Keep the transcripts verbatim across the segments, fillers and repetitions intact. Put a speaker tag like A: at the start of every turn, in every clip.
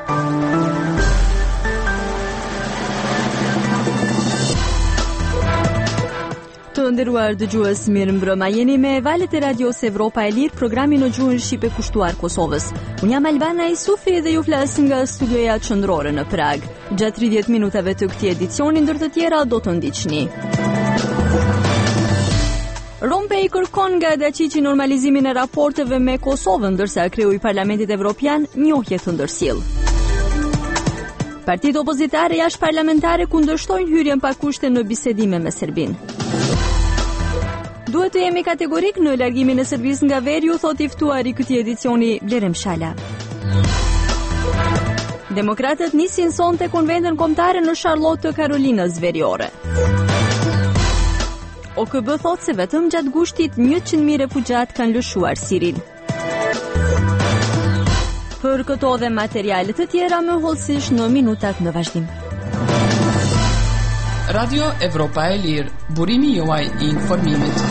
A: Të nderuar dëgjues, mirëmbrëma. Jeni me valët e Radios Evropa e Lirë, programin në gjuhën shqipe kushtuar Kosovës. Unë jam Albana Isufi dhe ju flas nga studioja qendrore në Prag. Gjatë tridhjetë minutave të këtij edicioni, ndër të tjera do të ndiqni. Rompej kërkon nga Dačići normalizimin e raporteve me Kosovën, ndërsa kreu i Parlamentit Evropian njohje të ndërsjell. Partitë opozitare jashtëparlamentare kundërshtojnë hyrjen pa kushte në bisedime me Serbinë. Duhet të jemi kategorik në largimin e Serbisë nga Veriu, thot i ftuar i këtij edicioni Blerem Shala. Demokratët nisin sonte konventën kombëtare në Charlotte të Karolinës Veriore. O K B thot se vetëm gjatë gushtit njëqind mijë refugjat kanë lëshuar Sirin. Për këto dhe materiale të tjera më hollësisht në minutat në vazhdim.
B: Radio Evropa e Lirë, burimi juaj i informimit.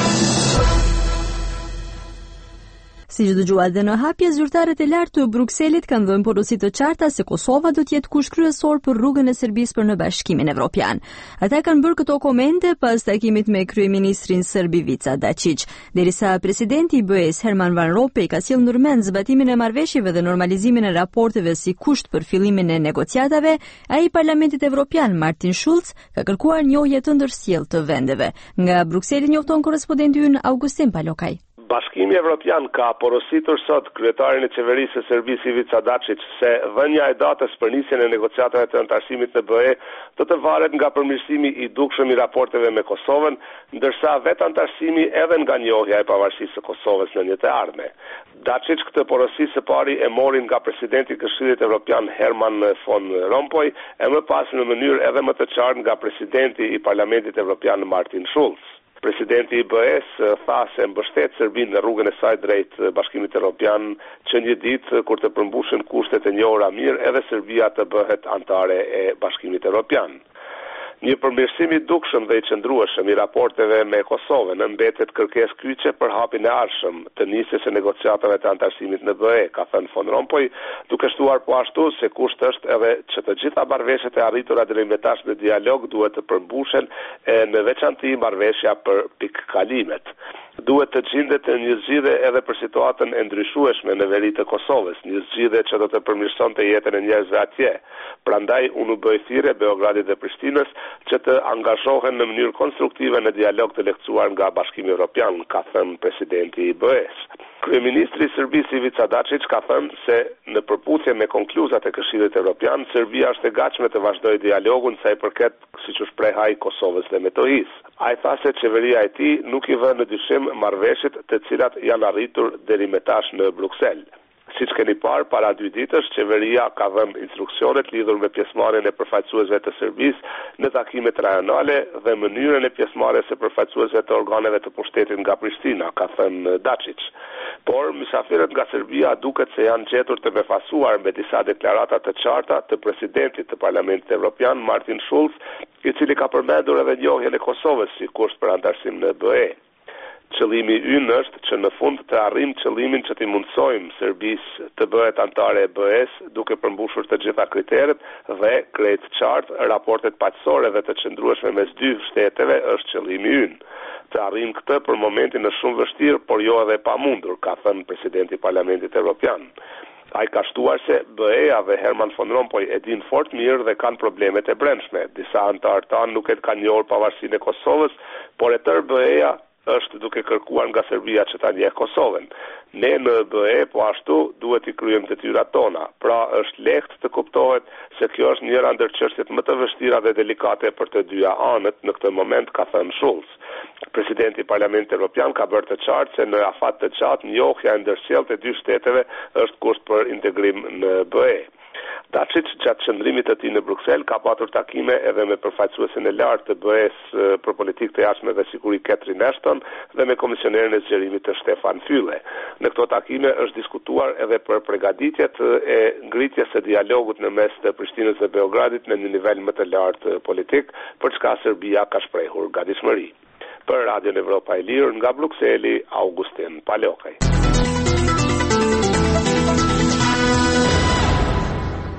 A: Si që dëgjuat dhe në hapje, zyrtarët e lartë të Brukselit kanë dhënë porosi të qarta se Kosova do të jetë kush kryesor për rrugën e Serbisë për në Bashkimin Evropian. Ata kanë bërë këto komente pas takimit me kryeministrin serb Ivica Dačić, derisa presidenti i B E-s Herman Van Rompuy ka sjellë ndërmend zbatimin e marrëveshjeve dhe normalizimin e raporteve si kusht për fillimin e negociatave, ai i Parlamentit Evropian Martin Schulz ka kërkuar njohje të ndërsjellë të vendeve. Nga Brukseli njofton korrespondenti ynë Augustin Palokaj.
C: Bashkimi Evropian ka porositur sot kryetarin e qeverisë së Serbisë Ivica Dačić se dhënia e datës për nisjen e negociatave të antarësimit në B E do të varet nga përmirësimi i dukshëm i raporteve me Kosovën, ndërsa vetë antarësimi edhe nga njohja e pavarësisë së Kosovës në një të ardhme. Dačić këtë porosi së pari e mori nga presidenti i Këshillit Evropian Herman Van Rompuy, e më pas në mënyrë edhe më të qartë nga presidenti i Parlamentit Evropian Martin Schulz. Presidenti i B E-s tha se mbështet Serbinë në rrugën e saj drejt Bashkimit Evropian, që një ditë kur të përmbushen kushtet e njohura mirë, edhe Serbia të bëhet anëtare e Bashkimit Evropian. Një përmirësim i dukshëm dhe i qëndrueshëm i raporteve me Kosovën mbetet kërkesë kyçe për hapjen e ardhshëm të nisjes së negociatave të antarësimit në B E, ka thënë Van Rompuy, duke shtuar po ashtu se kusht është edhe që të gjitha marrëveshjet e arritura deri më tash në dialog duhet të përmbushen, e në veçantë marrëveshja për pikkalimet. Duhet të gjendet një zgjidhje edhe për situatën e ndryshueshme në veri të Kosovës, një zgjidhje që do të përmirësonte jetën e njerëzve atje. Prandaj unë u bëj thirrje Beogradit dhe Prishtinës që të angazhohen në mënyrë konstruktive në dialog të lehtësuar nga Bashkimi Evropian, ka thënë presidenti i B E-s. Kryeministri i Serbisë Ivica Dačić ka thënë se në përputhje me konkluzat e Këshillit Evropian, Serbia është e gatshme të vazhdojë dialogun sa i përket, siç u shpreh ai, Kosovës dhe Metohijës. Ai tha se qeveria e tij nuk i vë në dyshim marrëveshjet të cilat janë arritur deri më tash në Bruksel. Siç keni parë, para dy ditësh, qeveria ka dhënë instruksionet lidhur me pjesëmarrjen e përfaqësuesve të Serbisë në takimet rajonale dhe mënyrën e pjesëmarrjes së përfaqësuesve të organeve të pushtetit nga Prishtina, ka thënë Dačić. Por mysafirët nga Serbia duket se janë gjetur të befasuar me disa deklarata të qarta të presidentit të Parlamentit Evropian Martin Schulz, i cili ka përmendur edhe njohjen e Kosovës si kusht për antarësim në B E. Qëllimi ynë është që në fund të arrijmë qëllimin që t'i mundsojmë Serbisë të bëhet anëtare e B E-s duke përmbushur të gjitha kriteret dhe krejt qartë raportet paqësore dhe të qëndrueshme mes dy shteteve është qëllimi ynë. Të arrijmë këtë për momentin është shumë vështirë, por jo edhe pamundur, ka thënë presidenti i Parlamentit Evropian. Ai ka shtuar se B E-a dhe Herman Van Rompuy e din fort mirë dhe kanë problemet e brendshme. Disa anëtarë tanë nuk e kanë njohur pavarësinë e Kosovës, por e tërë B E-a është duke kërkuar nga Serbia që ta njeh Kosovën. Ne në B E po ashtu duhet i kryejmë detyrat tona. Pra është lehtë të kuptohet se kjo është njëra ndër çështjet më të vështira dhe delikate për të dyja anët në këtë moment, ka thënë Schulz. Presidenti i Parlamentit Evropian ka bërë të qartë se në afat të gjatë njohja e ndërsjellë të dy shteteve është kusht për integrim në B E. Dačić gjatë qëndrimit të tij në Bruksel ka patur takime edhe me përfaqësuesin e lartë të B E-s për politikë të jashtme dhe siguri Catherine Ashton dhe me komisionerin e zgjerimit të Stefan Füle. Në këto takime është diskutuar edhe për përgatitjet e ngritjes së dialogut në mes të Prishtinës dhe Beogradit në një nivel më të lartë politik, për çka Serbia ka shprehur gatishmëri. Për Radion Evropa e Lirë nga Brukseli, Augustin Palokaj.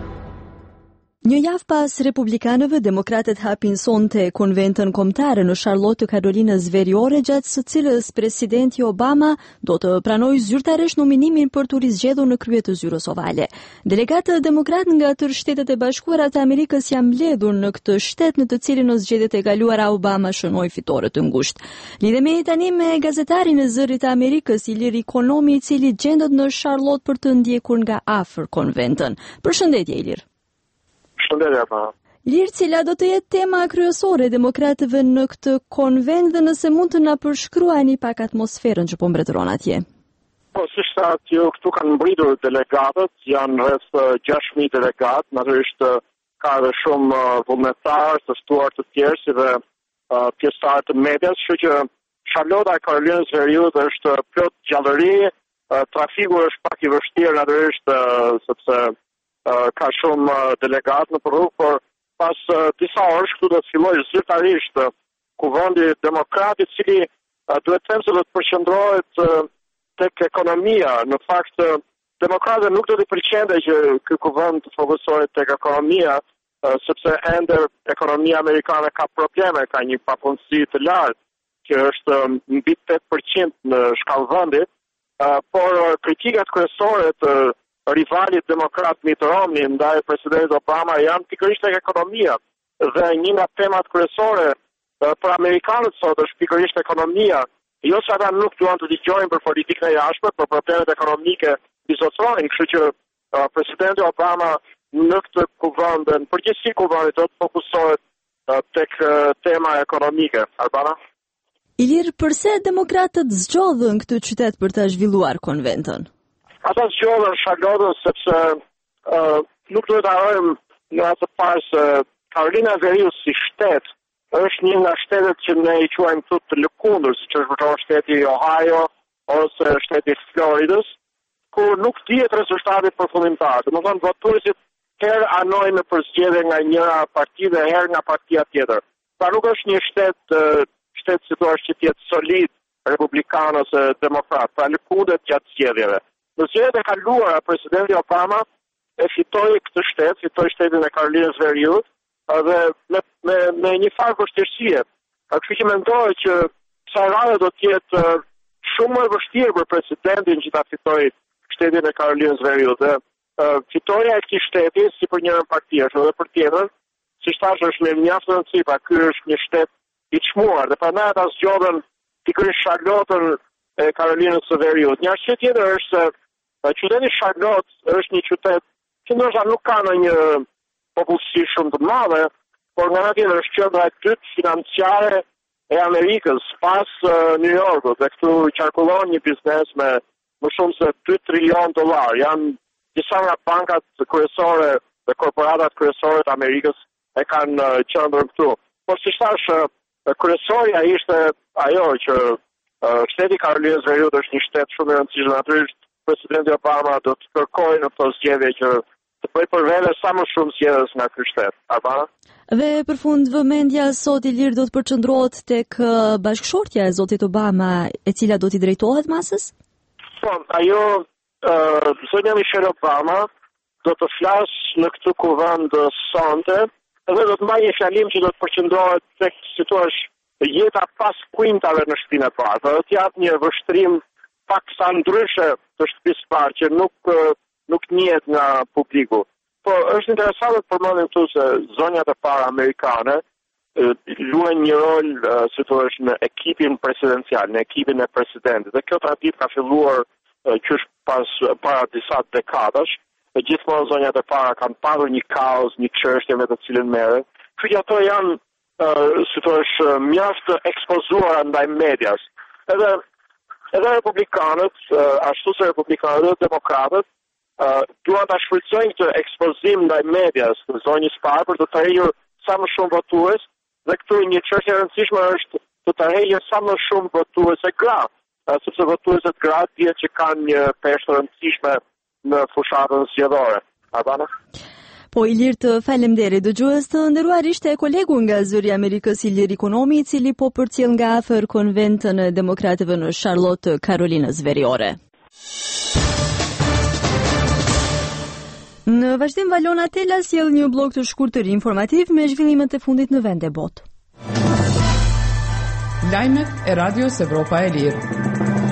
A: Një javë pas republikanëve, demokratët hapin sonte konventën kombëtare në Charlotte të Karolinës Veriore, gjatë së cilës presidenti Obama do të pranojë zyrtarisht nominimin për të rizgjedhur në krye të zyrës ovale. Delegatë demokrat nga tërë Shtetet e Bashkuara të Amerikës janë mbledhur në këtë shtet në të cilin në zgjedhjet e kaluara Obama shënoi fitore të ngushtë. Lidhemi tani me gazetarin e Zërit të Amerikës, Ilir Ikonomi, i cili gjendet në Charlotte për të ndjekur nga afër konventën. Përshëndetje, Ilir.
D: Shëndetje, pa.
A: Ilir, cila do të jetë tema kryesore e demokratëve në këtë konvent dhe nëse mund të na përshkruani pak atmosferën që po mbretëron atje?
D: Po, si shtat, ju këtu kanë mbritur delegatët, janë rreth gjashtë mijë delegatë, natyrisht ka edhe shumë vullnetarë, të ftuar të tjerë, si dhe uh, pjesëtarë të medias, kështu që Charlotte e Karolinës Veriut është plot gjallëri, uh, trafiku është pak i vështirë natyrisht uh, sepse uh, ka shumë uh, delegatë në rrugë, por pas uh, disa orësh këtu do të fillojë zyrtarisht uh, kuvendi demokrat, i cili uh, duhet të them se do të përqendrohet uh, tek ekonomia. Në fakt, uh, demokratët nuk do të pëlqente që ky kuvend të fokusohet tek ekonomia, uh, sepse ende ekonomia amerikane ka probleme, ka një papunësi të lartë, që është um, mbi tetë përqind në shkallë vendi, uh, por uh, kritikat kryesore të uh, rivalit demokrat Mitt Romney ndaj presidentit Obama janë pikërisht tek ekonomia. Dhe një nga temat kryesore uh, për amerikanët sot është pikërisht ekonomia. Jo se ata nuk duan të dëgjojnë për politikën e jashtme, për problemet ekonomike bizotrojnë, kështu që uh, presidenti Obama në këtë kuvend, në përgjithësi kuvendit do të fokusohet uh, tek uh, tema ekonomike. Albana?
A: Ilir, përse demokratët zgjodhën këtë qytet për të zhvilluar konventën?
D: Ata zgjodhën Charlotte sepse uh, nuk duhet të harrojmë në atë të parë se Karolina e Veriut si shtet është një nga shtetet që ne i quajmë këtu të lëkundur, siç është për shembull shteti i Ohio ose shteti i Floridës, ku nuk dihet rezultati përfundimtar. Domethënë votuesit herë anojnë për zgjedhje nga njëra parti dhe herë nga partia tjetër. Pra nuk është një shtet uh, shtet si thua që të jetë solid republikan ose demokrat, pra lëkundet gjatë zgjedhjeve. Në zgjedhjet e kaluara, presidenti Obama e fitoi këtë shtet, fitoi shtetin e Karolinës Veriut, dhe me, me, me një farë vështirësie. Kështu që mendoj që kësaj radhe do të jetë shumë më e vështirë për presidentin që ta fitojë shtetin e Karolinës Veriut. Dhe uh, fitoria e këtij shteti, si për njërin parti, është edhe për tjetrën, siç thash, është me mjaft rëndësi, pra ky është një shtet i çmuar, dhe prandaj ata zgjodhen pikërisht Charlotte e Karolinës së Veriut. Një arsye tjetër është se uh, qyteti Charlotte është një qytet që ndoshta nuk ka ndonjë popullsi shumë të madhe, por nga ana tjetër është qendra e dytë financiare e Amerikës pas uh, New Yorkut, dhe këtu qarkullon një biznes me më shumë se dy trilion dollar. Janë disa nga bankat kryesore dhe korporatat kryesore të Amerikës e kanë uh, qendrën këtu. Por si thash, uh, kryesorja ishte ajo që uh, shteti i Karolinës Veriut është një shtet shumë i rëndësishëm. Natyrisht presidenti Obama do të kërkojë në këtë zgjedhje që të bëj për vete sa më shumë zgjedhës nga ky shtet. Arbana?
A: Dhe për fund, vëmendja sot Ilir do të përqendrohet tek bashkëshortja e zotit Obama, e cila do t'i drejtohet masës?
D: Po, ajo uh, zonja Michelle Obama do të flasë në këtë kuvend sonte dhe do të mbajë një fjalim që do të përqendrohet tek, si thua, jeta pas kuintave në shtëpinë e parë. Do të japë një vështrim paksa ndryshe të shtëpisë parë që nuk uh, nuk njihet nga publiku. Po është interesante të përmendim këtu se zonjat e para amerikane luajnë një rol, si thua, në ekipin presidencial, në ekipin e presidentit. Dhe kjo traditë ka filluar qysh pas para disa dekadash. Gjithmonë zonjat e para kanë pasur një kaos, një çështje me të cilën merren. Kështu që ato janë, si thua, mjaft ekspozuara ndaj medias. Edhe edhe republikanët, ashtu si republikanët dhe demokratët, Uh, duan ta shfrytëzojnë këtë ekspozim ndaj medias në zonjës parë për të tërhequr sa më shumë votues, dhe këtu një çështje e rëndësishme është të tërheqë sa më shumë votuese gra, uh, sepse votueset gra dihet që kanë një peshë rëndësishme në fushatën zgjedhore. Albana?
A: Po, Ilir, të faleminderit. Dëgjues të nderuar, ishte kolegu nga Zëri i Amerikës, Ilir Ikonomi, i cili po përcjell nga afër konventën e demokratëve në Charlotte, Karolinës Veriore. Në Në vazhdim, Valona Tela sjell një blog të shkurtër informativ me zhvillimet e fundit në vend e botë.
B: Lajmet e Radios Evropa e Lirë.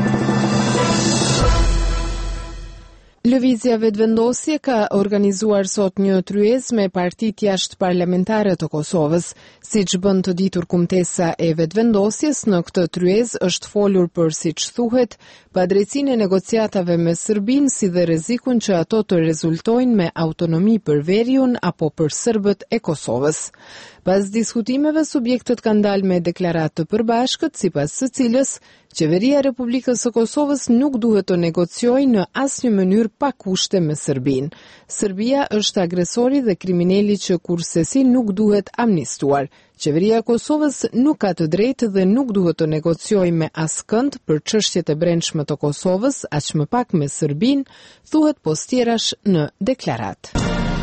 E: Lëvizja Vetëvendosje ka organizuar sot një tryezë me partitë jashtë parlamentare të Kosovës. Siç bën të ditur Kumtesa e Vetëvendosjes, në këtë tryezë është folur për, siç thuhet, padrejtinë e negociatave me Serbinë, si dhe rrezikun që ato të rezultojnë me autonomi për Veriun apo për serbët e Kosovës. Pas diskutimeve, subjektët kanë dalë me deklaratë të përbashkët, sipas së cilës Qeveria e Republikës së Kosovës nuk duhet të negociojë në asnjë mënyrë pa kushte me Serbinë. Serbia është agresori dhe kriminali që kursesi nuk duhet amnistuar. Qeveria e Kosovës nuk ka të drejtë dhe nuk duhet të negociojë me askënd për çështjet e brendshme të Kosovës, aq më pak me Serbinë, thuhet postjerash në deklaratë.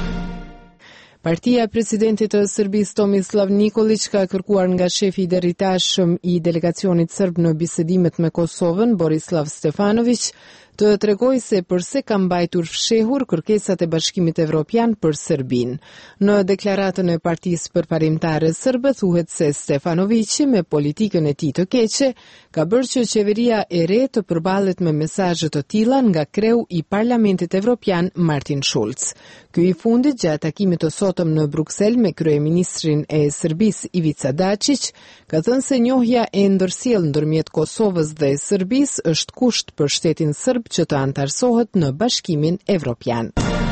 E: Partia e presidentit të Serbisë Tomislav Nikolić ka kërkuar nga shefi i derritashëm i delegacionit serb në bisedimet me Kosovën, Borislav Stefanović, të tregoj se përse ka mbajtur fshehur kërkesat e Bashkimit Evropian për Serbinë. Në deklaratën e Partisë Përparimtare Serbe thuhet se Stefanovići, me politikën e tij të keqe, ka bërë që qeveria e re të përballet me mesazhe të tilla nga kreu i Parlamentit Evropian Martin Schulz. Ky i fundit gjatë takimit të sotëm në Bruksel me kryeministrin e Serbisë Ivica Dačić, ka thënë se njohja e ndërsjellë ndërmjet Kosovës dhe Serbisë është kusht për shtetin serb që të antarësohet në Bashkimin Evropian.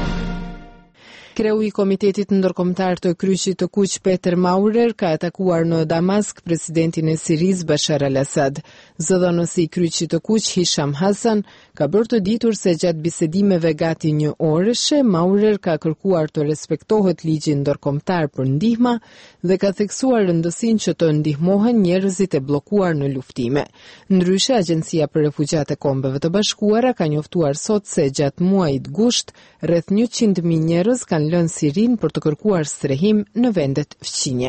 E: Kreu i Komitetit Ndërkombëtar të Kryqit të Kuq Peter Maurer ka atakuar në Damask presidentin e Sirisë Bashar al-Assad. Zëdhënësi i Kryqit të Kuq Hisham Hasan ka bërë të ditur se gjatë bisedimeve gati një orëshe, Maurer ka kërkuar të respektohet ligji ndërkombëtar për ndihma dhe ka theksuar rëndësinë që të ndihmohen njerëzit e bllokuar në luftime. Ndryshe, Agjencia për Refugjat e Kombeve të Bashkuara ka njoftuar sot se gjatë muajit gusht rreth njëqind mijë njerëz kanë lënë Sirin për të kërkuar strehim në vendet fqinje.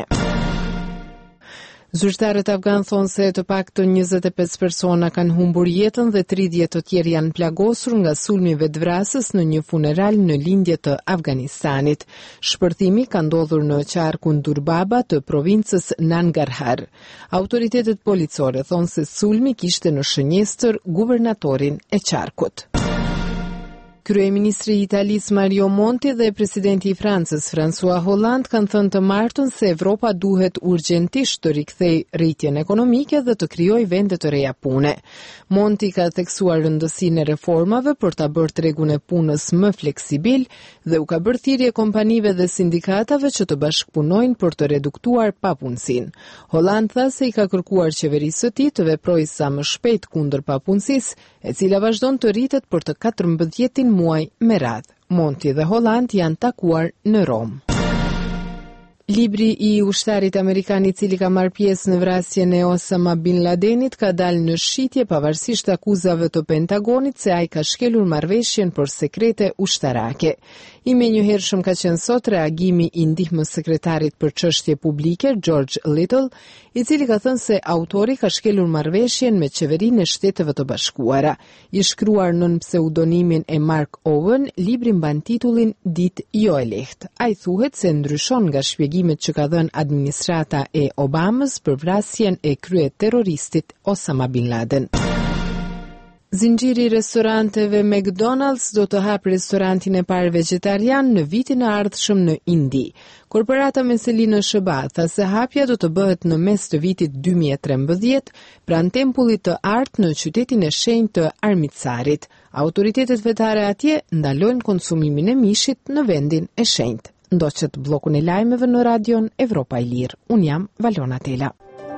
E: Zyrtarët afgan thonë se të paktën njëzet e pesë persona kanë humbur jetën dhe tridhjetë të tjerë janë plagosur nga sulmi vetvrasës në një funeral në lindje të Afganistanit. Shpërthimi ka ndodhur në qarkun Durbaba të provincës Nangarhar. Autoritetet policore thonë se sulmi kishte në shënjestër guvernatorin e qarkut. Kryeministri i Italisë Mario Monti dhe presidenti i Francës François Hollande kanë thënë të martën se Evropa duhet urgjentisht të rikthejë rritjen ekonomike dhe të krijojë vende të reja pune. Monti ka theksuar rëndësinë e reformave për ta bërë tregun e punës më fleksibil dhe u ka bërë thirrje kompanive dhe sindikatave që të bashkëpunojnë për të reduktuar papunësinë. Hollande tha se i ka kërkuar qeverisë së tij të veprojë sa më shpejt kundër papunësisë, e cila vazhdon të rritet për të katërmbëdhjetin muaj me radhë. Monti dhe Hollande janë takuar në Rom. Libri i ushtarit amerikan i cili ka marrë pjesë në vrasjen e Osama Bin Ladenit ka dalë në shitje pavarësisht akuzave të Pentagonit se ai ka shkelur marrëveshjen për sekrete ushtarake. I menjëhershëm ka qenë sot reagimi i ndihmës sekretarit për çështje publike George Little, i cili ka thënë se autori ka shkelur marrëveshjen me qeverinë e Shteteve të Bashkuara. I shkruar nën pseudonimin e Mark Owen, libri mban titullin Ditë jo e lehtë. Ai thuhet se ndryshon nga shpjegimet që ka dhënë administrata e Obamës për vrasjen e kryeterroristit Osama Bin Laden. Zinxhiri restoranteve McDonald's do të hapë restorantin e parë vegetarian në vitin e ardhshëm në Indi. Korporata me selinë në Shëba tha se hapja do të bëhet në mes të vitit dy mijë e trembëdhjetë pranë tempullit të artë në qytetin e shenjtë të Armitsarit. Autoritetet fetare atje ndalojnë konsumimin e mishit në vendin e shenjtë. Ndoqët bllokun e lajmeve në radion Evropa e Lirë. Unë jam Valona Tela.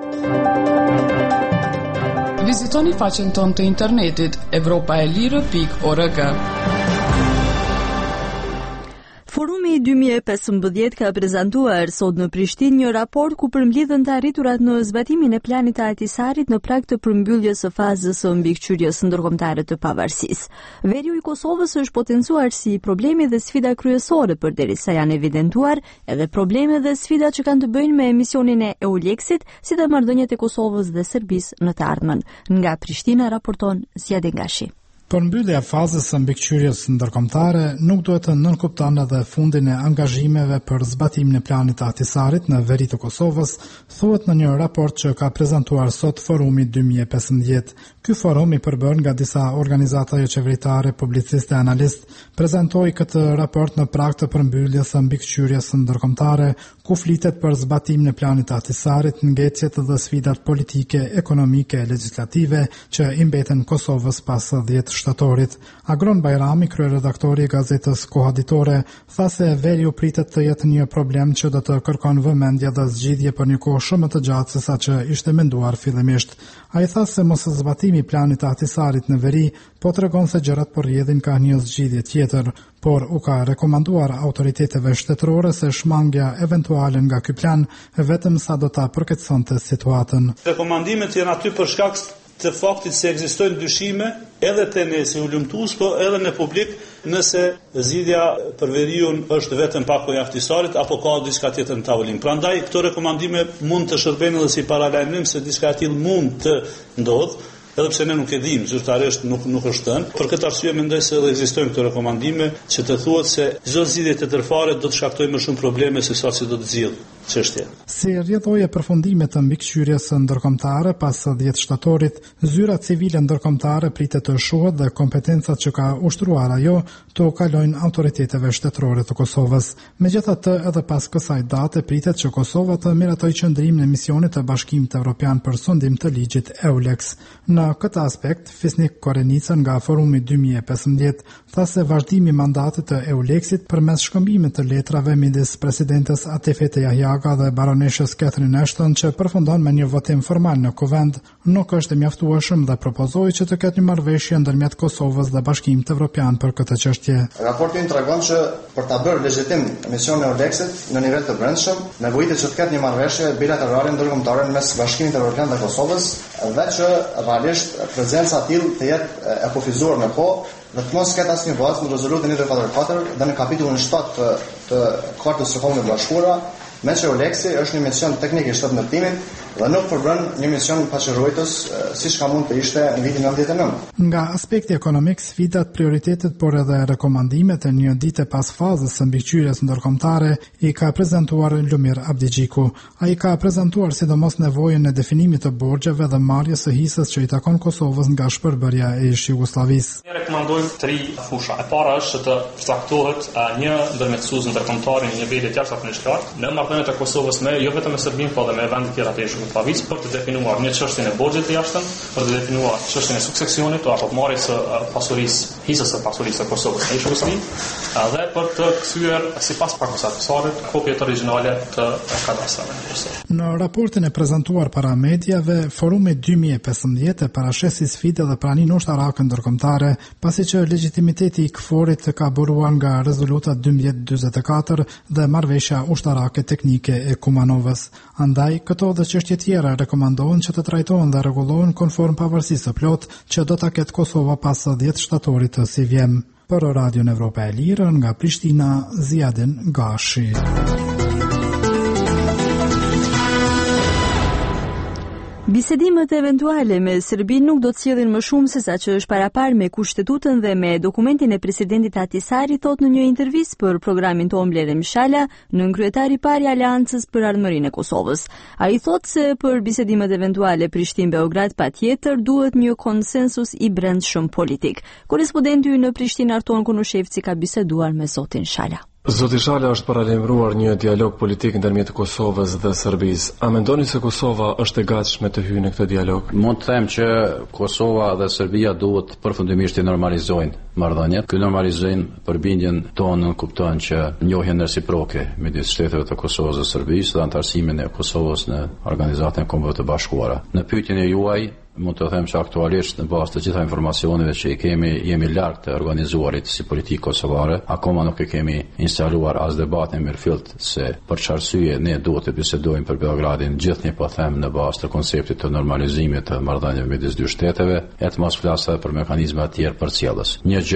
B: Vizitoni faqen tonë të internetit evropa e lirë pikë org.
A: Forumi i dy mijë e pesëmbëdhjetë ka prezantuar sot në Prishtinë një raport ku përmbledhen të arriturat në zbatimin e planit të Ahtisarit në prag të përmbylljes së fazës së mbikëqyrjes ndërkombëtare të pavarësisë. Veriu i Kosovës është potencuar si problemi dhe sfida kryesore përderisa janë evidentuar edhe probleme dhe sfida që kanë të bëjnë me emisionin e Euleksit, si dhe marrëdhëniet e Kosovës dhe Serbisë në të ardhmen. Nga Prishtina raporton Zjadin Gashi.
F: Përmbyllja e fazës së mbikëqyrjes ndërkombëtare nuk duhet të nënkupton edhe fundin e angazhimeve për zbatimin e planit të Ahtisarit në veri të Kosovës, thuhet në një raport që ka prezantuar sot Forumi dy mijë e pesëmbëdhjetë. Ky forum i përbër nga disa organizata jo qeveritare, publicistë e analistë, prezantoi këtë raport në prag të përmbylljes së mbikëqyrjes ndërkombëtare, ku flitet për zbatimin e planit të Ahtisarit, ngecjet dhe sfidat politike, ekonomike e legjislative që i mbeten Kosovës pas dhjetë shtatorit. Agron Bajrami, kryeredaktori i gazetës Koha Ditore, tha se veri u pritet të jetë një problem që do të kërkon vëmendje dhe zgjidhje për një kohë shumë të gjatë se sa që ishte menduar fillimisht. Ai tha se mos zbatimi i planit të Ahtisarit në veri po tregon se gjërat po rrjedhin ka një zgjidhje tjetër, por u ka rekomanduar autoriteteve shtetërore se shmangja eventuale nga ky plan vetëm sa do ta përkeqësonte situatën.
G: Rekomandimet janë aty për shkak të faktit se ekzistojnë dyshime edhe te ne si ulëmtues, po edhe në publik, nëse zgjidhja për veriun është vetëm pako i Ahtisarit apo ka diçka tjetër në tavolinë. Prandaj këto rekomandime mund të shërbejnë edhe si paralajmërim se diçka e tillë mund të ndodhë, edhe pse ne nuk e dimë, zyrtarisht nuk nuk është thënë. Për këtë arsye mendoj se edhe ekzistojnë këto rekomandime që të thuhet se çdo zgjidhje tjetërfare do të shkaktojë më shumë probleme se sa që do të zgjidhë çështja.
F: Si rrjedhoi e përfundimit të mbikëqyrjes ndërkombëtare pas dhjetë shtatorit, zyra civile ndërkombëtare pritet të shohet dhe kompetencat që ka ushtruar ajo të kalojnë autoriteteve shtetërore të Kosovës. Megjithatë, edhe pas kësaj date pritet që Kosova të miratoj qëndrimin e misionit të Bashkimit Evropian për sundim të ligjit EULEX. Në këtë aspekt, Fisnik Korenica nga Forumi dy mijë e pesëmbëdhjetë tha se vazhdimi i mandatit të EULEX-it përmes shkëmbimit të letrave midis presidentes Atifete Jahjaga dhe baroneshës Catherine Ashton që përfundon me një votim formal në Kuvend, nuk është mjaftueshëm dhe propozoi që të ketë një marrëveshje ndërmjet Kosovës dhe Bashkimit Evropian për këtë çështje.
H: Raporti tregon që për ta bërë legjitim misionin e EULEX-it në nivel të brendshëm, nevojitet që të ketë një marrëveshje bilaterale ndërkombëtare mes Bashkimit Evropian dhe Kosovës dhe që realisht prezenca e tillë të jetë e kufizuar në kohë dhe të mos ketë asnjë bazë në rezolutën njëzet e katër katër dhe në kapitullin shtatë të, të Kartës së Kombeve të Bashkuara, me që EULEX-i është një mision teknik i shtatëmbëdhjetit dhe nuk përbën një mision paçërrojtës siç ka mund të ishte në vitin nëntëdhjetë e nëntë.
F: Nga aspekti ekonomik, sfidat, prioritetet, por edhe rekomandimet e një dite pas fazës së mbikëqyrjes ndërkombëtare i ka prezantuar Lumir Abdigjiku. Ai ka prezantuar sidomos nevojën e definimit të borxheve dhe marrjes së hisës që i takon Kosovës nga shpërbërja e ish Jugosllavisë.
I: Ne rekomandojmë tri fusha. E para është të përcaktohet një ndërmjetësues ndërkombëtar në nivel të jashtëzakonisht në marrëdhëniet e Kosovës me jo vetëm me Serbinë, por edhe me vende të tjera të Jugosllavisë për të definuar një çështjen e borxhit të jashtëm, për të definuar çështjen e suksesionit apo marrjes së pasurisë, hisës së pasurisë së Kosovës në Jugosllavi, dhe për të kthyer sipas pakosatit kopjet origjinale të kadastrave.
F: Në raportin e prezantuar para mediave, Forumi dy mijë e pesëmbëdhjetë parashesi sfidë dhe praninë ushtarake ndërkombëtare, pasi që legitimiteti i KFOR-it ka buruar nga rezoluta dymbëdhjetë dyzet e katër dhe marrëveshja ushtarake teknike e Kumanovës. Andaj, këto dhe çështje tjera rekomandohen që të trajtohen dhe rregullohen konform pavarësisë së plot që do ta ketë Kosova pas dhjetë shtatorit të si vjem. Për Radion Evropa e Lirë, nga Prishtina, Ziadin Gashi.
A: Bisedimet eventuale me Serbinë nuk do të sjellin më shumë se sa që është parapar me kushtetutën dhe me dokumentin e presidentit Ahtisarit, thot në një intervistë për programin tonë Blerem Shala, nën kryetari i parë i Aleancës për Ardhmërinë e Kosovës. Ai thot se për bisedimet eventuale Prishtinë-Beograd patjetër duhet një konsensus i brendshëm politik. Korrespondenti ynë në Prishtinë Arton Kunushevci ka biseduar me zotin Shala.
J: Zoti Shala është paralajmëruar një dialog politik ndërmjet Kosovës dhe Serbisë. A mendoni se Kosova është e gatshme të hyjë në këtë dialog?
K: Mund të them që Kosova dhe Serbia duhet përfundimisht të normalizojnë marrëdhëniet. Ky normalizim përbindjen tonë kupton që njohjen reciproke midis shteteve të Kosovës dhe Serbisë dhe antarësimin e Kosovës në Organizatën e Kombeve të Bashkuara. Në pyetjen e juaj mund të them që aktualisht në bazë të gjitha informacioneve që i kemi, jemi larg të organizuarit si politikë kosovare. Akoma nuk e kemi instaluar as debatin mirëfillt se për çfarë arsye ne duhet të bisedojmë për Beogradin, gjithnjë po them në bazë të konceptit të normalizimit të marrëdhënieve midis dy shteteve, e të mos flas për mekanizma të tjerë përcjellës. Një gjë është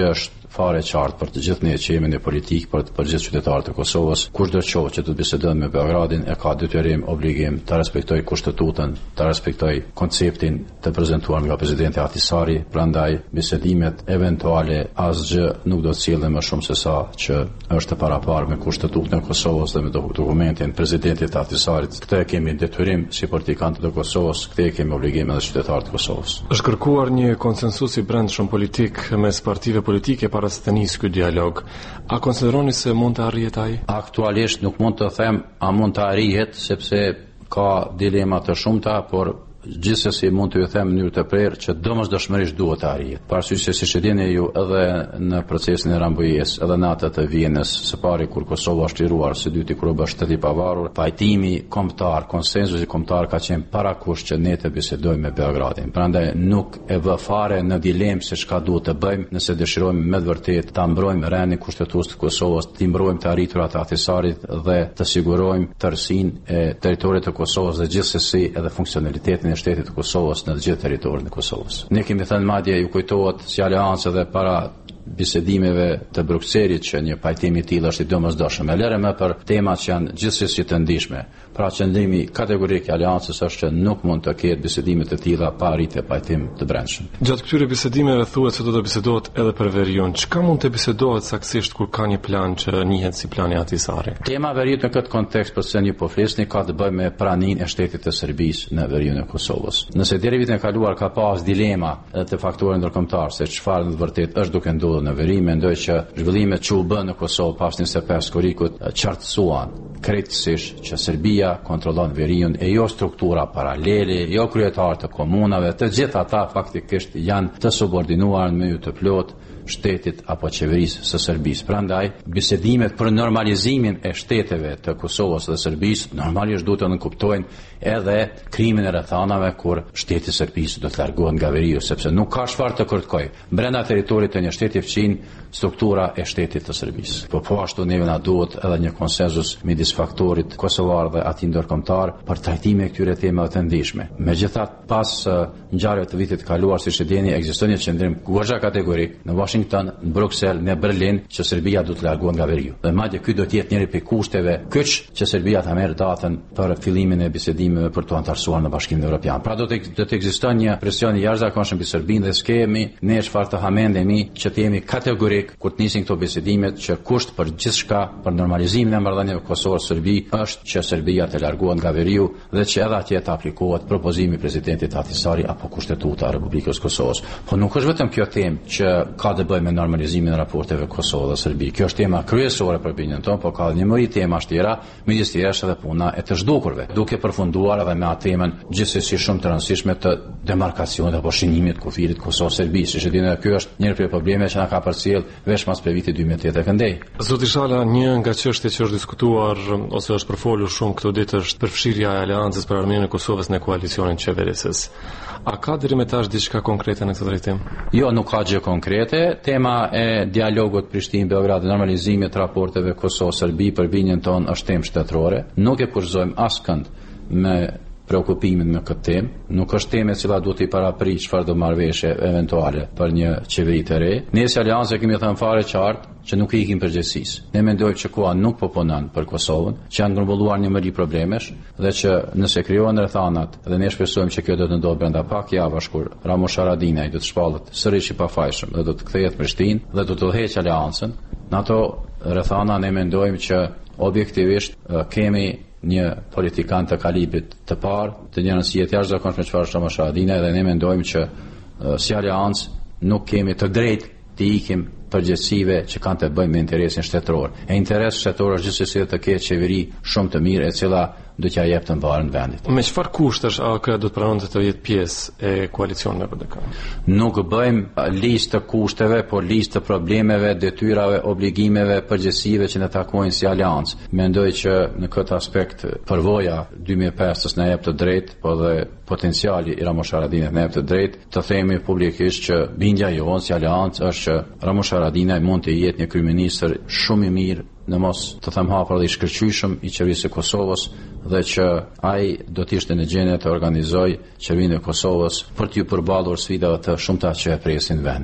K: fare qartë për të gjithë ne që jemi në politikë, për të për gjithë qytetarët e Kosovës, kushdo qoftë që të bisedon me Beogradin e ka detyrim, obligim të respektojë kushtetutën, të respektojë konceptin të prezantuar nga presidenti Ahtisari, prandaj bisedimet eventuale asgjë nuk do të cilën më shumë se sa që është paraparë me kushtetutën e Kosovës dhe me dokumentin presidentit Ahtisarit. Këtë e kemi detyrim si politikanët e Kosovës, këtë e kemi obligim edhe qytetarët e Kosovës.
J: Është kërkuar një konsensus i brendshëm politik mes partive politike para se të nisë ky dialog. A konsideroni se mund të arrihet ai?
K: Aktualisht nuk mund të them a mund të arrihet sepse ka dilema të shumta, por gjithsesi mund të ju them në mënyrë të prerë që domosdoshmërisht duhet të arrihet. Parasysh se siç e dini ju edhe në procesin e Rambujës, edhe në atë të Vienës, së pari kur Kosova është liruar, së dyti kur u bë shteti i pavarur, pajtimi kombëtar, konsensusi kombëtar ka qenë parakush që ne të bisedojmë me Beogradin. Prandaj nuk e vë fare në dilemë se çka duhet të bëjmë nëse dëshirojmë me të vërtetë ta mbrojmë rendin kushtetues të Kosovës, të mbrojmë të arriturat e Ahtisarit dhe të sigurojmë tërësinë e territorit të Kosovës dhe gjithsesi edhe funksionalitetin e shtetit të Kosovës në të gjithë territorin e Kosovës. Ne kemi thënë madje ju kujtohet si aleancë edhe para bisedimeve të Brukselit që një pajtim i tillë është i domosdoshëm. E lëre më për temat që janë gjithsesi të ndihshme. Pra qëndrimi kategorik i aleancës është që nuk mund të ketë bisedime të tilla pa arritur pajtim të brendshëm.
J: Gjatë këtyre bisedimeve thuhet se do të bisedohet edhe për veriun. Çka mund të bisedohet saktësisht kur ka një plan që njihet si plani Ahtisari?
K: Tema veriut në këtë kontekst për se një po flisni ka të bëjë me praninë e shtetit të Serbisë në veriun e Kosovës. Nëse deri vitin e kaluar ka pas dilema të faktorëve ndërkombëtar se çfarë në të vërtetë është duke ndodhur në veri, mendoj që zhvillimet që u bën në Kosovë pas njëzet e pesë korrikut qartësuan krejtësisht që Serbia kontrollon veriun e jo struktura paralele, jo kryetarë të komunave, të gjitha ata faktikisht janë të subordinuar në mënyrë të plot shtetit apo qeverisë së Serbisë. Prandaj, bisedimet për normalizimin e shteteve të Kosovës dhe Serbisë normalisht duhet të nënkuptojnë edhe krimin e rrethanave kur shteti i Serbisë do të largohet nga veriu, sepse nuk ka çfarë të kërkoj brenda territorit të një shteti fqin struktura e shtetit të Serbisë. Po po ashtu neve na duhet edhe një konsenzus midis faktorit kosovar dhe atij ndërkombëtar për trajtimin e këtyre temave të ndihshme. Megjithatë, pas uh, ngjarjeve të vitit të kaluar, siç e dini, ekziston një qendrim goxha kategorik në Washington, në Bruksel, në Berlin që Serbia do të largohet nga veriu. Dhe madje ky do të jetë njëri prej kushteve kyç që Serbia ta merr datën për fillimin e bisedimeve për të antarësuar në Bashkimin Evropian. Pra do të do të ekzistojë një presion i jashtëzakonshëm mbi Serbinë dhe skemi ne çfarë të hamendemi që të jemi kategorik kur të nisin këto bisedimet që kusht për gjithçka për normalizimin e marrëdhënieve Kosovë-Serbi është që Serbia të largohet nga veriu dhe që edhe atje të aplikohet propozimi i presidentit Ahtisari apo kushtetuta e Republikës Kosovës. Po nuk është vetëm kjo temë që ka të bëjë me normalizimin e raporteve Kosovë dhe Serbi. Kjo është tema kryesore për opinionin tonë, por ka një mëri tema tjera, midis tjerash edhe puna e të zhdukurve. Duke përfunduar edhe me atë temën gjithsesi shumë të rëndësishme të demarkacionit apo shinimit të kufirit Kosovë-Serbi. Siç e dini, ky është një prej problemeve që na ka përcjell veç mas për vitit dy mijë e tetë këndej.
J: Zoti Shala, një nga çështjet që është diskutuar ose është përfolur shumë këto ditë është përfshirja e aleancës për armiqjen e Kosovës në koalicionin qeverisës. A ka deri më tash diçka konkrete në këtë drejtim?
K: Jo, nuk ka gjë konkrete. Tema e dialogut Prishtinë-Beograd, normalizimit të raporteve Kosovë-Serbi për binjen tonë është temë shtetërore. Nuk e kurrëzojmë askënd me preokupimin me këtë temë. Nuk është temë e cila duhet i paraprit çfarë do marrëveshje eventuale për një qeveri të re. Ne si aleancë kemi thënë fare qartë që nuk i ikim përgjegjësisë. Ne mendojmë që koha nuk po punon për Kosovën, që janë grumbulluar një mëri problemesh dhe që nëse krijohen rrethanat dhe ne shpresojmë që kjo do të ndodhë brenda pak javash kur Ramush Haradinaj do të shpallet sërish i pafajshëm dhe do të kthehet në Prishtinë dhe do të udhëheqë aleancën. Në ato rrethana ne mendojmë që objektivisht kemi një politikan të kalibrit të parë, të një rëndësie të jashtëzakonshme çfarë është Ramush Haradinaj dhe ne mendojmë që si aleancë nuk kemi të drejtë të ikim përgjegjësive që kanë të bëjnë me interesin shtetëror. E interesi shtetëror është gjithsesi të ketë qeveri shumë të mirë e cila do t'ja jep të mbarën vendit.
J: Me çfarë kushtesh A K do të pranonte të jetë pjesë e koalicionit me P D K?
K: Nuk bëjmë listë të kushteve, por listë të problemeve, detyrave, obligimeve, përgjegjësive që ne takojnë si aleancë. Mendoj që në këtë aspekt përvoja dy mijë e pesë na jep të drejtë, po dhe potenciali i Ramush Haradinajt na jep të drejtë të themi publikisht që bindja jonë si aleancë është që Ramush Haradinaj mund të jetë një kryeministër shumë i mirë, në mos të them hapur dhe i shkëlqyeshëm i qeverisë së Kosovës dhe që ai do të ishte në gjendje të organizojë qeverinë e Kosovës për t'ju përballur sfidave të shumta që e presin vendin.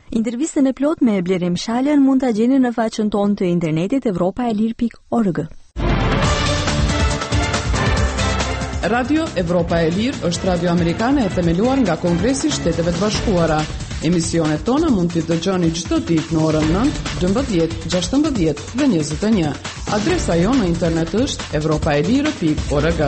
A: Intervistën e plot me Blerim Shalën mund ta gjeni në faqen tonë të internetit europa e lir pikë org.
B: Radio Evropa e Lirë është radio amerikane e themeluar nga Kongresi i Shteteve të Bashkuara. Emisionet tona mund t'i dëgjoni çdo ditë në orën nëntë, dymbëdhjetë, gjashtëmbëdhjetë dhe njëzet e një. Adresa jonë në internet është evropa e lirë pikë org.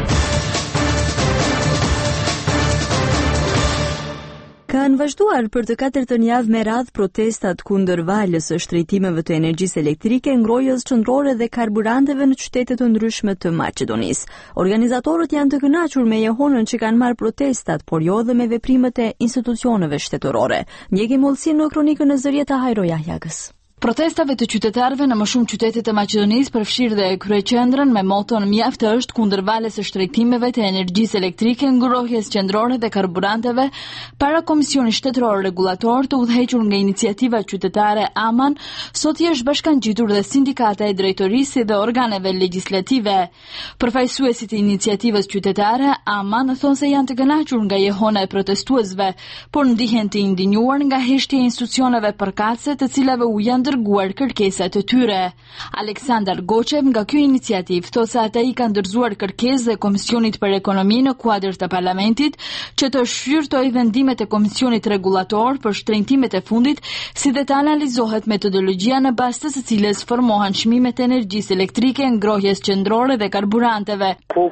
A: Kanë vazhduar për të katërtën javë me radhë protestat kundër valës së shtrejtimeve të energjisë elektrike, ngrojës qendrore dhe karburanteve në qytete të ndryshme të Maqedonisë. Organizatorët janë të kënaqur me jehonën që kanë marrë protestat, por jo edhe me veprimet e institucioneve shtetërore. Ndjekim hollësinë në kronikën e Zërieta Hajro Jahjagës.
L: Protestave të qytetarëve në më shumë qytete të Maqedonisë përfshirë dhe kryeqendrën me moton mjaft është kundër valës së shtrejtimeve të energjisë elektrike, ngrohjes qendrore dhe karburanteve, para Komisioni Shtetëror Regulator të udhëhequr nga iniciativa qytetare Aman, sot i është bashkangjitur dhe sindikata e drejtorisë dhe organeve legjislative. Përfaqësuesit e iniciativës qytetare Aman thonë se janë të kënaqur nga jehona e protestuesve, por ndihen të indinjuar nga heshtja e institucioneve përkatëse të cilave u janë dërguar kërkesat e tyre. Aleksandar Goçev nga ky iniciativë thotë se ata i kanë dorëzuar kërkesë dhe Komisionit për Ekonomi në kuadër të Parlamentit që të shqyrtoj vendimet e Komisionit Regulator për shtrejtimet e fundit, si dhe të analizohet metodologjia në bazë të së cilës formohen çmimet e energjisë elektrike, ngrohjes qendrore dhe karburanteve.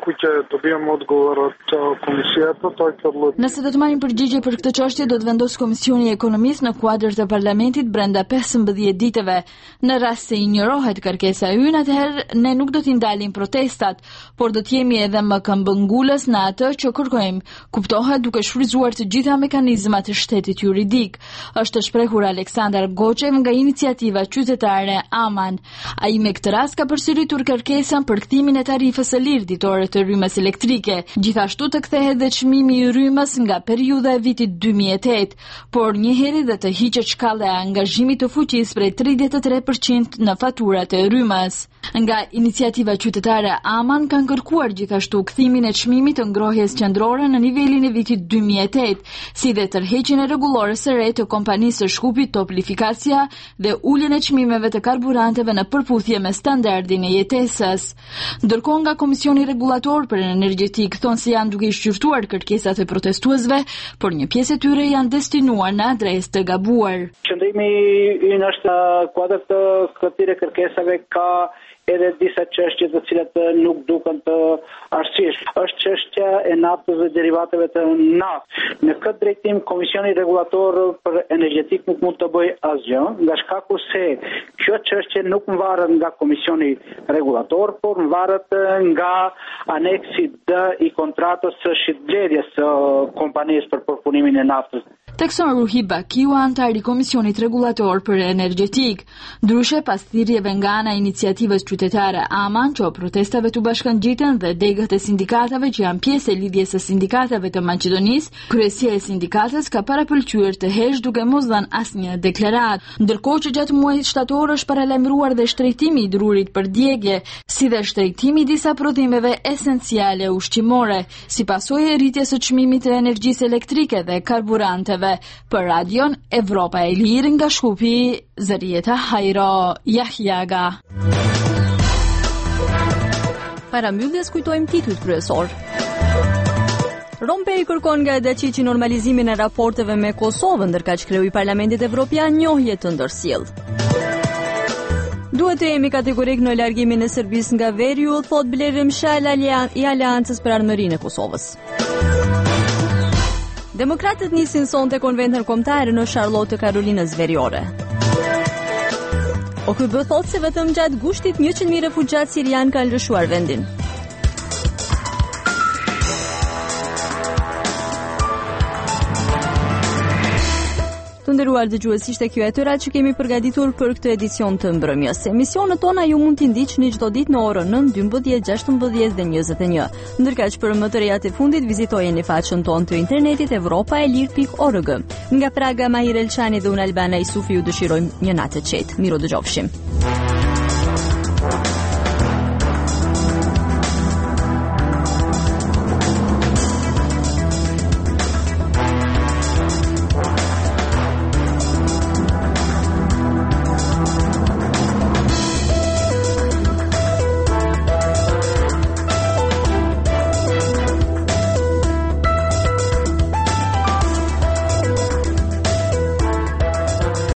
L: Nëse do të marrin përgjigje për këtë çështje, do të vendosë Komisioni i Ekonomisë në kuadër të Parlamentit brenda pesëmbëdhjetë ditëve. Në rast se injorohet kërkesa e ynë, atëherë ne nuk do t'i ndalim protestat, por do t'jemi edhe më këmbëngulës në atë që kërkojmë. Kuptohet duke shfrytzuar të gjitha mekanizmat e shtetit juridik, është shprehur Aleksandar Goçev nga iniciativa qytetare Aman. Ai me këtë rast ka përsëritur kërkesën për kthimin e tarifës së lirë ditore të rrymës elektrike. Gjithashtu të kthehet dhe çmimi i rrymës nga periudha e vitit dy mijë e tetë, por njëherë dhe të hiqet shkalla e angazhimit të fuqisë prej tridhjetë e tre përqind në faturat e rrymës. Nga iniciativa qytetare Aman kanë kërkuar gjithashtu kthimin e çmimit të ngrohjes qendrore në nivelin e vitit dy mijë e tetë, si dhe tërheqjen e rregullore së re të kompanisë së shkupit Toplifikacia dhe uljen e çmimeve të karburanteve në përputhje me standardin e jetesës. Ndërkohë nga Komisioni Regulator për Energjetik thonë se janë duke i shqyrtuar kërkesat e protestuesve, por një pjesë e tyre janë destinuar në adresë të gabuar.
M: Qëndrimi ynë është kuadër të këtyre kërkesave ka edhe disa çështje të cilat nuk duken të arsyeshme. Është çështja e naftës dhe derivateve të naftës. Në këtë drejtim Komisioni Regulator për Energjetik nuk mund të bëjë asgjë, nga shkaku se kjo çështje nuk mvaret nga Komisioni Regulator, por mvaret nga aneksi D i kontratës së shitblerjes së kompanisë për përpunimin e naftës.
L: Tekson Ruhi Bakiu, antar i Komisionit Regulator për Energjetik, ndryshe pas thirrjeve nga ana e iniciativës qytetare Aman, që protestave të bashkangjiten dhe degët e sindikatave që janë pjesë e lidhjes së sindikatave të Maqedonisë, kryesia e sindikatës ka parapëlqyer të hesh duke mos dhënë asnjë deklaratë, ndërkohë që gjatë muajit shtator është paralajmëruar dhe shtrejtimi i drurit për djegje, si dhe shtrejtimi i disa prodhimeve esenciale ushqimore, si pasojë e rritjes së çmimit të energjisë elektrike dhe karburanteve. Për radion Evropa e Lirë nga Shkupi, Zërieta Hajro Jahjaga.
A: Para mbylljes kujtojmë titujt kryesor. Rompej kërkon nga Dacici normalizimin e raporteve me Kosovën, ndërkaq kreu i Parlamentit Evropian njohje të ndërsjell. Duhet të jemi kategorik në largimin e Serbisë nga Veriu, thot Blerim Shala i Aleancës për Armërinë e Kosovës. Demokratët nisin sonte konventën kombëtare në Charlotte të Karolinës Veriore. O K B thotë se vetëm gjatë gushtit njëqind mijë refugjat sirian kanë lëshuar vendin. Të nderuar dëgjues, ishte kjo e tëra që kemi përgatitur për këtë edicion të mbrëmjes. Emisionet tona ju mund t'i ndiqni çdo ditë në orën nëntë, dymbëdhjetë, gjashtëmbëdhjetë dhe njëzet e një. Ndërkaq për më të rejat e fundit vizitojeni faqen tonë të internetit evropa e lir pikë org. Nga Praga, Mahir Elçani dhe unë Albana Isufi ju dëshirojmë një natë të qetë. Miru dëgjofshim.